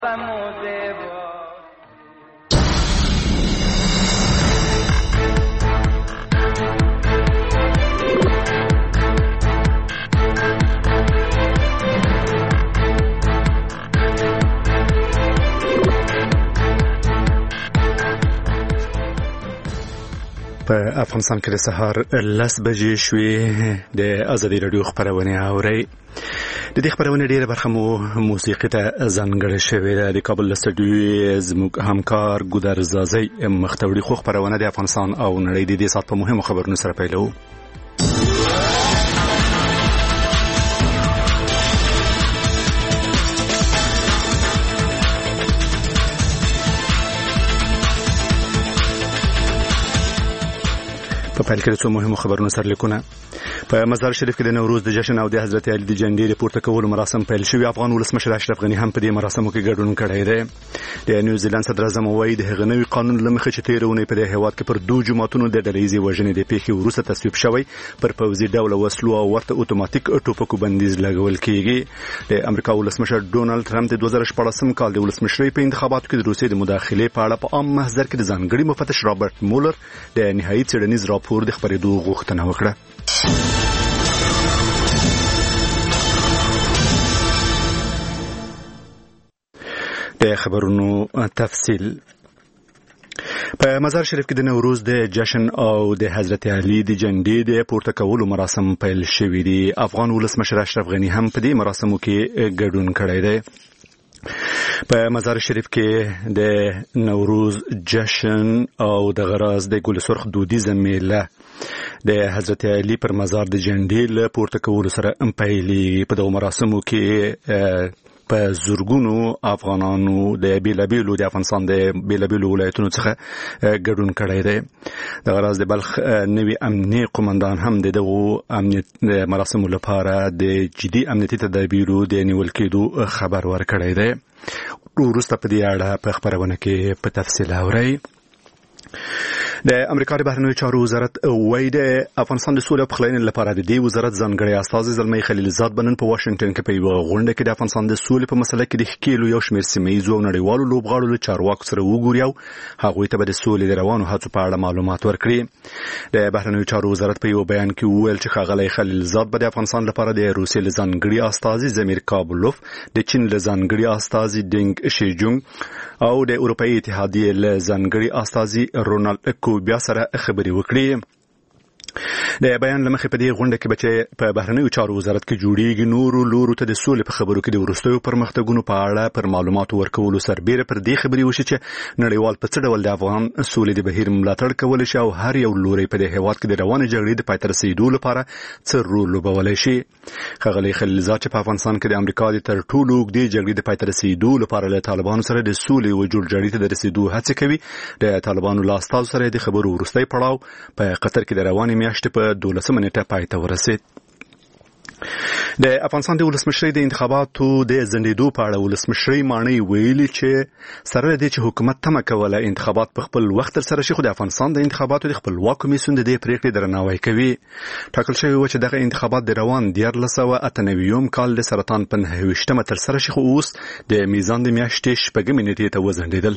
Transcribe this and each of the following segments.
په افغانستان کې د سهار 10 بجې شوې د ازادي رادیو خبرونه اوري. د دې خبرونه ډیره برخه مو موسیقي ته ځانګړې شوې ده. د کابل استودیو زموږ همکار ګودر زازي مختوري خو خبرونه د افغانستان او نړۍ د دې سات په مهمو خبرونو سره پیلو. په پیل کې څو مهمو خبرونو سره لیکونه. په مزار شریف کې د نوروز د جشن او د حضرت علي د جنډې د پورته کولو مراسم پیل شوي. افغان ولسمشر اشرف غني هم په دې مراسمو کې ګډون کړی دی. د نیوزیلند صدر اعظم وایي د هغه نوي قانون له مخې چې تیرونه په دې هیواد کې پر دوه جماعتونو د ډلهیزې وژنې د پیښې وروسته تصویب شوی پر پوځي ډول وسلو او ورته اتوماتیک ټوپکو بندیز لګول کیږي. د امریکا ولسمشر ډونالد ټرمپ د 2014 کال د ولسمشرۍ په انتخاباتو کې د روسیې د مداخلې په اړه په عام محضر کې د ځانګړي مفتش رابرټ مولر د نهایي څېړنیز راپور د خبرېدو غوښتنه وکړه. د خبرونو تفصیل. په مزار شریف کې د نوروز د جشن او د حضرت علي د جنډې د پورته کولو مراسم پیل شوي دي. افغان ولسمشر اشرف غني هم په دې مراسمو کې ګډون کړی دی. په مزار شریف کې د نوروز جشن او د غراز د ګل سرخ دودیزه میله د حضرت علي پر مزار د جنډې له پورته کولو سره پیلېږي. په دغو مراسمو کې په زورګونو افغانانو د بیلابیلو د افغانستان د بیلابیلو ولایتونو څخه ګډون کړی دی. د غراز د بلخ نوي امنیتي قومندان هم دغه امنیت مراسمو لپاره د جدي امنیتي تدابیرو د نیول کېدو خبر ورکړی دی. وروسته په دې اړه په خبرونه کې په تفصیل اورئ. د امریکا د بهرنیو چارو وزارت وایي د افغانستان د سولې او پخلاینې لپاره د دې وزارت ځانګړی استازی زلمی خلیلزاد بنن په واشنگټن کې په یوه غونډه کې د افغانستان د سولې په مسله کې د ښکېلو یو شمېر سیمهییزو او نړیوالو لوبغاړو له چارواکو سره وګوري او هغوی ته به د سولې د روانو هڅو په اړه معلومات ورکړي. د بهرنیو چارو وزارت په یو بیان کې وویل چې ښاغلی خلیلزاد به د افغانستان لپاره د روسیې له ځانګړي استازي زمیر کابلوف، د چین له ځانګړي استازي دینګ شیجونګ او د اروپایي اتحادیې له ځانګړي استازي رونالډ کوبیا سره خبرې وکړي. د بیان لمخې په دې غونډه کې چې په بهرنیو چارو وزارت کې جوړیږي نورو لورو ته د سولې په خبرو کې د وروستیو پرمختګونو په اړه پر معلوماتو ورکولو سربیره پر دې خبرې وشي چې نړیوال په څه ډول د افغان سولې د بهیر ملاتړ کولی شي او هر یو لوری په دې هیواد کې د روانې جګړې د پای ته رسیدو لپاره څه رول لوبولی شي. ښاغلی خلیلزاد چې په افغانستان کې د امریکا د تر ټولو اوږدې جګړې د پای ته رسیدو لپاره له طالبانو سره د سولې او جوړجاړي ته د رسیدو هڅې کوي، د طالبانو له استازو سره د خبرو وروستی پړاو په قطر کې د روانې میاشتې په 12 نیټه پای ته ورسید. د افغانستان د ولسمشرۍ د انتخاباتو د ځنډېدو په اړه ولسمشرۍ ماڼۍ ویلي چې سره له دې چې حکومت تمه کوله انتخابات په خپل وخت ترسره شي، خو د افغانستان د انتخاباتو د خپلواک کمیسیون د دې پریکړې درناوی کوي. ټاکل شوی و چې دغه انتخابات د روان 1998 کال د سرطان په 9 ترسره شي، خو اوس د میزان د میاشتې 6 نیټې ته وځنډېدل.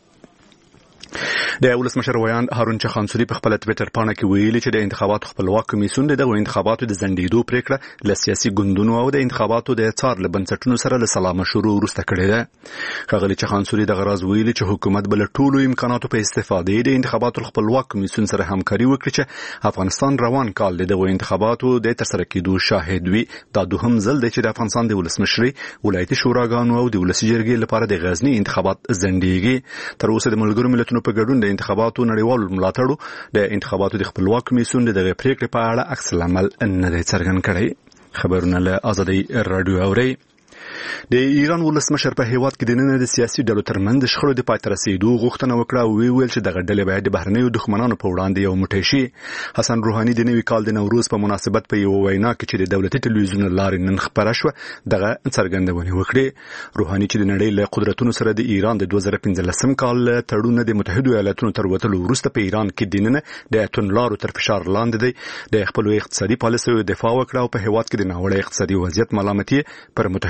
د ولسمشر ویان هارون چخانسوري په خپل ټویټر پاڼه کې ویلي چې د انتخاباتو خپلواک کمیسیون دغه انتخاباتو د ځنډېدو پریکړه له سیاسي ګوندونو او د انتخاباتو د څار له بنسټونو سره له سلا مشورو وروسته کړې ده. ښاغلي چخانسوري دغه راز ویلي چې حکومت به له ټولو امکاناتو په استفادې د انتخاباتو خپلواک کمیسیون سره همکاري وکړي چې افغانستان روان کال دغه انتخاباتو د ترسره کېدو شاهد وي. دا دوهم ځل دی چې د افغانستان د ولسمشرۍ ولایتي شوراګانو او د ولسي جرګې لپاره د غزني انتخابات ځنډېږي. تر اوسه د ملګرو ملتونو په ګډون د انتخاباتو نړیوالو ملاتړو د انتخاباتو د خپلواک کمیسیون د دغه پریکړې په اړه عکس العمل نه دی څرګند کړی. خبرونه له آزادۍ رادیو اورئ. د ایران ولسمشر په هیواد کې د نن د سیاسي ډلو ترمنځ د شخړو د پای ته رسیدو غوښتنه وکړه او ویل چې دغه ډلې باید د بهرنیو دښمنانو په وړاندې یو موټی شي. حسن روحاني د نوي کال د نوروز په مناسبت په یو وینا کې چې د دولتي ټلویزیون لارې نن خبره شوه دغه څرګندونې وکړې. روحاني چې د نړۍ له قدرتونو سره د ایران د 2015 کال تړون د متحده ایالاتونو تر وتلو وروسته په ایران کې د نن د توندلارو تر فشار لاندې دی د خپل اقتصادي پالیسیو دفاع وکړه او په هیواد کې د ناوړه اقتصادي وضعیت ملامتي پر متحده ایالاتونو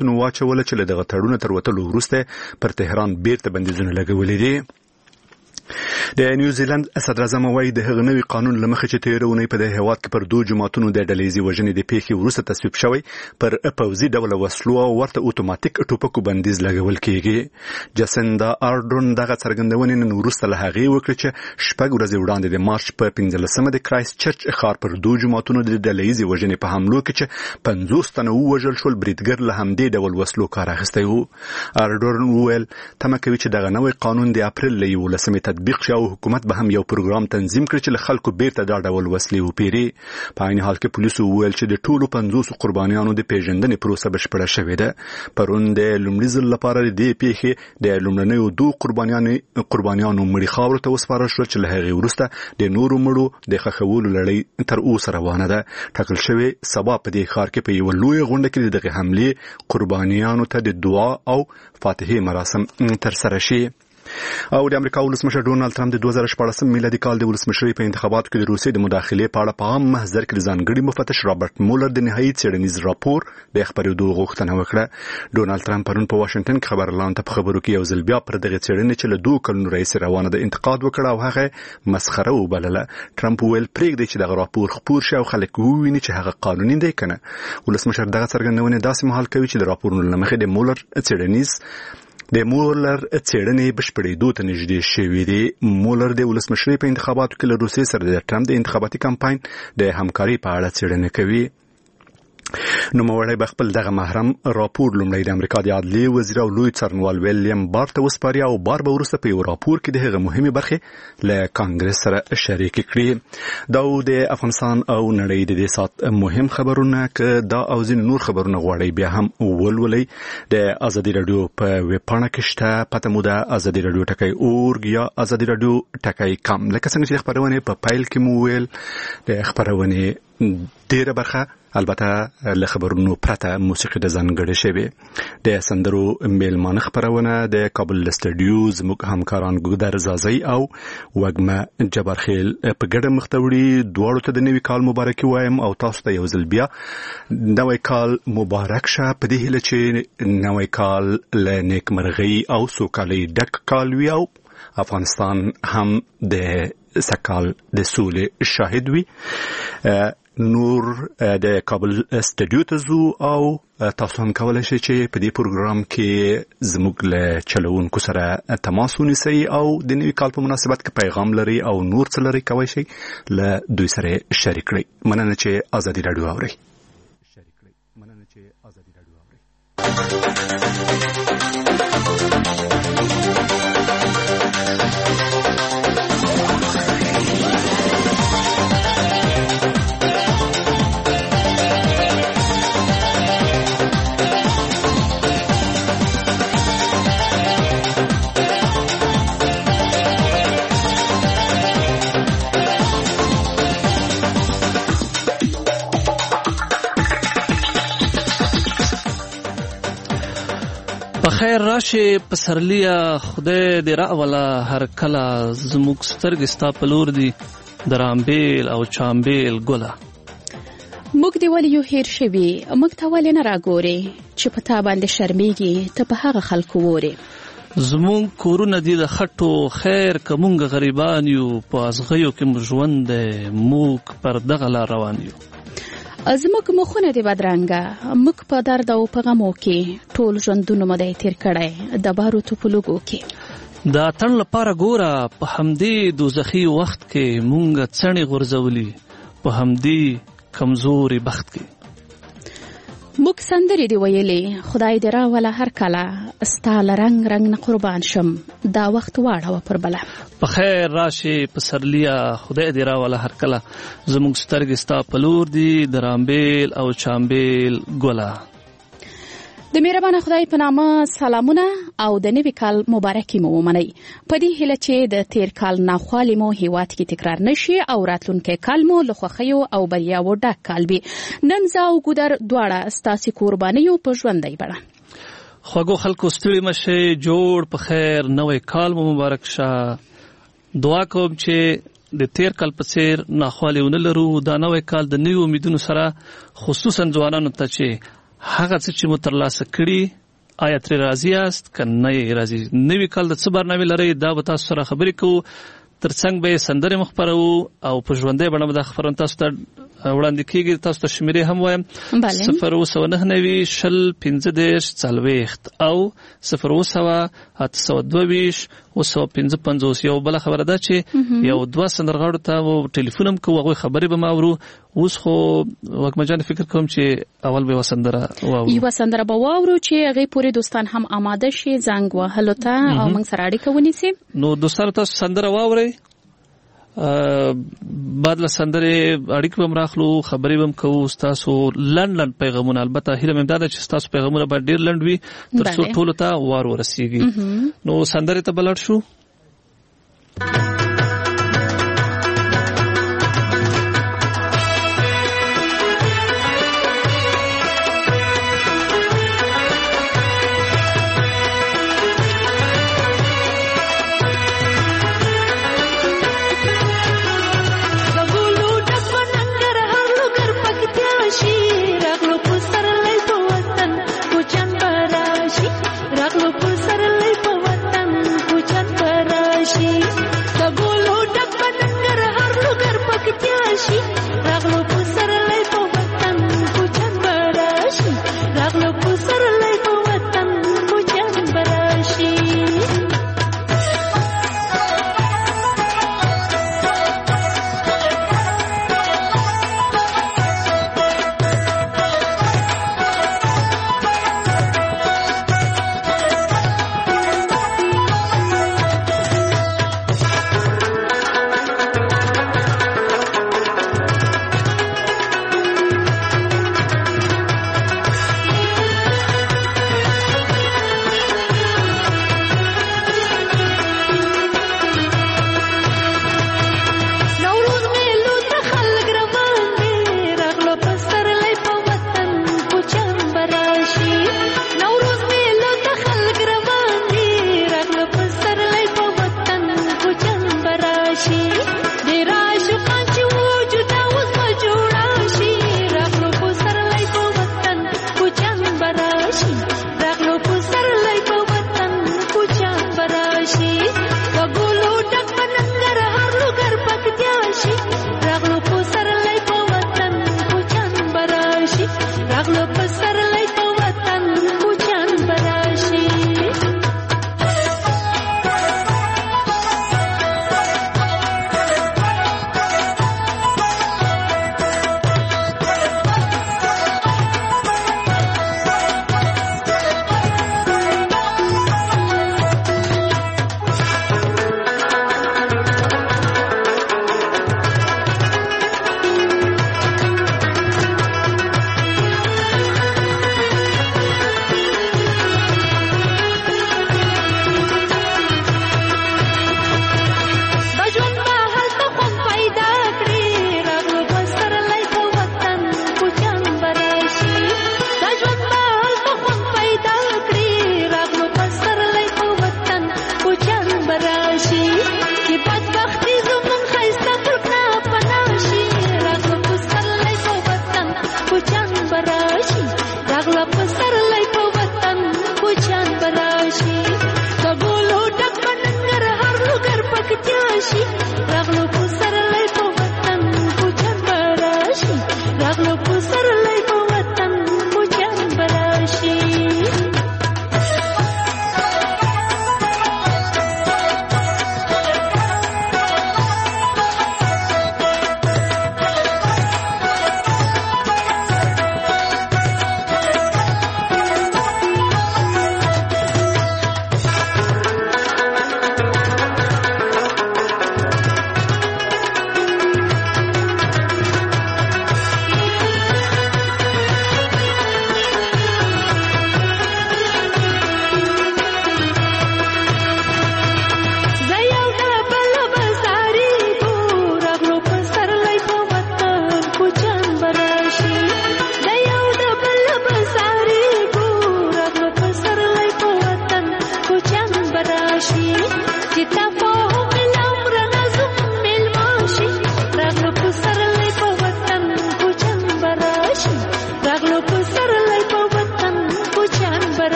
قیمتونو واچول چې له دغه تړون تر وتلو وروسته پر تهران بیرته بندیزونه لګولي دي. د نیوزیلند صدر اعظم وايي د هغه نوي قانون لمخې چې تیرونی په د هیواد کې پر 2 جماعتونو د ډلېزي وژنې د پیښې وروسته تصویب شوی پر پوځي ډول وسلو او ورته اتوماتیک ټوپکو بندیز لګول کیږي. جسندا آردرن دغه څرګندونې نن وروسته له هغې وکړه چې شپږ ورځې وړاندې د مارچ په 15مه د کرایست چرچ ښار پر 2 جماعتونو د ډلېزي وژنې په حملو کې چې 50 تنه ووژل شول بریدګر له همدې ډول وسلو کار اخیستی و. آردرن وویل تمه کوي چې دغه نوی قانون د اپریل له 11مې تطبیق شي او حکومت به هم یو پروګرام تنظیم کړي چې له خلکو بیرته دا ډول وسلې وپیري. په عین حال کې پولیسو وویل چې د ټولو 50 قربانیانو د پیژندنې پروسه بشپړه شوې ده. پرون د لومړي ځل لپاره د پیښې د لومړنیو 2 قربانیانو مړي خاورو ته وسپارل شول چې له هغې وروسته د نورو مړو د ښخولو لړۍ تر اوسه روانه ده. ټاکل شوی سبا په دې ښار کې په یوه لویه غونډه کې دغه حملې قربانیانو ته د دعا او فاتحې مراسم ترسره شي. او د امریکا ولسمشر ډونالد ټرمپ د 2014 میلادي کال د ولسمشرۍ په انتخاباتو کې د روسیې د مداخلې په اړه په عام محضر کې د ځانګړي مفتش رابرټ مولر د نهایي څېړنیز راپور د خبرېدو غوښتنه وکړه. ډونالد ټرمپ پرون په واشنگټن کې خبرلاندو ته په خبرو کې یو ځل بیا پر دغه څېړنې چې له 2 کلونو راهیسې روانه ده انتقاد وکړ او هغه مسخره وبلله. ټرمپ ویل پرېږدئ چې دغه راپور خپور شي او خلک وویني چې هغه قانوني دی که نه. ولسمشر دغه څرګندونې داسې مهال کوي چې د راپورونو له مخې د مولر څېړنې بشپړېدو ته نږدې شوې دي. مولر د ولسمشرۍ په انتخاباتو کې له روسیې سره د ټرمپ د انتخاباتي کمپاین د همکارۍ په اړه څېړنه کوي. نوموړی به خپل دغه محرم راپور لومړی د امریکا د عدلیې وزیر او لوی څارنوال ویلیام بار ته وسپاري او بار به وروسته په یو راپور کې د هغه مهمې برخې له کانګرس سره شریکې کړي. دا د افغانستان او نړۍ د دې سات مهم خبرونه که دا او ځینې نور خبرونه غواړئ بیا هم ولولئ. د ازادي راډیو په ویبپاڼه کې شته، پته مو ده ازادي راډیو ټکی اورګ یا ازادي راډیو ټکی کام. لکه څنګه چې خبرونه په پیل کې مو ویل د خبرونه ډیره برخه البته له خبرونو پرته موسیقي د ځانګړې شوی د سندرو میلمانه خبرونه د کابل استډیو زموږ همکاران ګودر زازی او وګمه جبرخیل په ګډه مختوړي. دواړو ته د نوي کال مبارکي وایم او تاسو ته یو ځل بیا نوی کال مبارک شه په دې هیله چې نوی کال له نیکمرغۍ او سوکالۍ ډک کال وي او افغانستان هم د سکال د سولې شاهد وي. نور د کابل استډیو ته ځو او تاسو هم کولای شئ چې په دې پروګرام کې زموږ له چلوونکو سره تماس ونیسئ او د نوي کال په مناسبت کې پیغام لري او نور څه لري کولی شئ له دوی سره شریک کړئ. مننه چې ازادي راډیو اورئ. خیر راشي پسرلیا خدای دې راولا هر کله زموږ سترګې ستا په لور دي د رامبیل او چامبیل ګله. موږ دې ولې یو هیر شوي موږ ته ولې نه راګورې چې په تا باندې شرمېږي ته په هغه خلکو وورې. زموږ کورونه دي د خټو خیر که موږ غریبان یو په ازغیو کې مو ژوند دی موږ پر دغه لار روان یو. زموږ مخونه دې بدرنګه موږ په درد او په غمو کې ټول ژوندونه مو دی تیر کړی د باروتو په لوګو کې. د اتڼ لپاره ګوره په همدې دوزخي وخت کې مونږ څڼې غورځولي په همدې کمزوري بخت کې. موږ سندرې دی ویلې خدای دې راوله هر کله ستا له رنګ رنګ نه قربان شم دا وخت واړوه پر بله. په خیر راشي پسرلیا خدای دې راوله هر کله زموږ سترګې ستا په لور دي د رامبیل او چامبیل ګله. د مهربانه خدای په نامه سلامونه او د نوي کال مبارکي مو ومنئ په دې هیله چې د تیر کال ناخوالې مو هیواد کې تکرار نشي او راتلونکی کال مو له خوښیو او بریاوو ډک کال وي. نن زه او ګودر دواړه ستاسې قربانیو په ژوندۍ بڼه. خوږو خلکو ستړي مشئ جوړ په خیر نوی کال مو مبارک شه. دعا کوم چې د تیر کال په څیر ناخوالې ونه لرو. دا نوی کال د نوي امیدونو سره خصوصا ځوانانو ته چې هغه څه چې مو ترلاسه کړي آیا ترې راضي یاست که نه یې راضي. نوي کال د څه برنامې لرئ دا به تاسو سره خبرې کوو. ترڅنګ به یې سندرې مو خپروو او په ژوندۍ بڼه به دا خپرونه تاسو ته وړاندې کېږي. تاسو ته شمیرې هم وایم 029901540 او 0208522 یو بله خبره ده چې یو دوه سندرغاړو ته ټلیفون هم کوو هغوی خبرې به ماورو. اوس خو وږمه جان فکر کوم چې اول به یوه سندره واورو چې هغې پورې دوستان هم آماده شي زنګ وهلو ته او موږ سره اړیکه ونیسي. نو دوستانو تاسو سندره واورئ بعد له سندرې اړیکې به هم راخلو خبرې به هم کوو. ستاسو لنډ پیغامونه البته هیله مې دا ده چې ستاسو پیغامونه به ډېر لنډ وي تر څو ټولو ته وار ورسیږي. نو سندرې ته به لاړ شو.